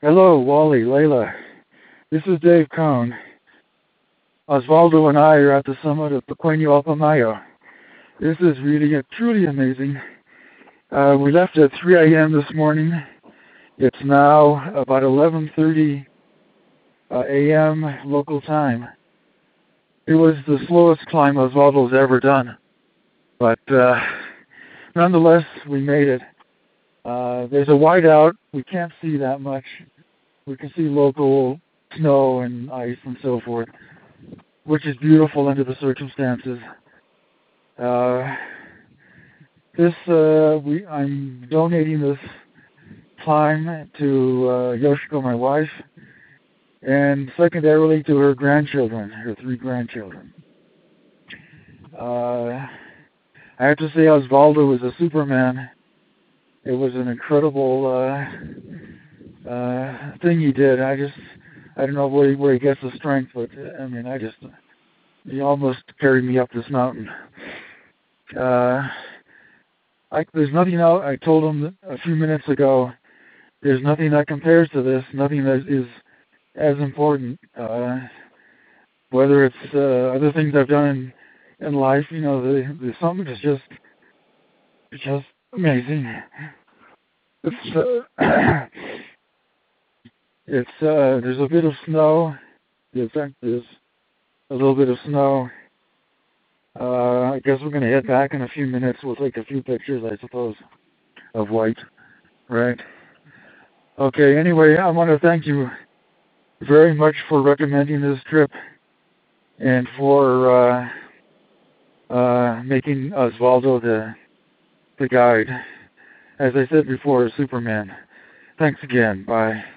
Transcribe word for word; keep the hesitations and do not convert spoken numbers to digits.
Hello, Wally, Layla. This is Dave Cohn. Osvaldo and I are at the summit of Pequeño Alpamayo. This is really uh, truly amazing. Uh, we left at three a m this morning. It's now about eleven thirty uh, a m local time. It was the slowest climb Osvaldo's ever done, but uh, nonetheless, we made it. Uh, there's a whiteout. We can't see that much. We can see local snow and ice and so forth, which is beautiful under the circumstances. Uh, this uh, we I'm donating this time to uh, Yoshiko, my wife, and secondarily to her grandchildren, her three grandchildren. Uh, I have to say, Osvaldo was a Superman. It was an incredible uh, uh, thing he did. I just, I don't know where he, where he gets the strength, but I mean, I just, he almost carried me up this mountain. Uh, I, there's nothing else. I told him a few minutes ago. There's nothing that compares to this. Nothing that is as important. Uh, whether it's uh, other things I've done in, in life, you know, the the summit is just, it's just amazing. It's uh, it's uh, there's a bit of snow. The effect is a little bit of snow. Uh, I guess we're going to head back in a few minutes. We'll take a few pictures, I suppose, of white, right? Okay, anyway, I want to thank you very much for recommending this trip and for uh, uh, making Osvaldo the, the guide. As I said before, Superman. Thanks again. Bye.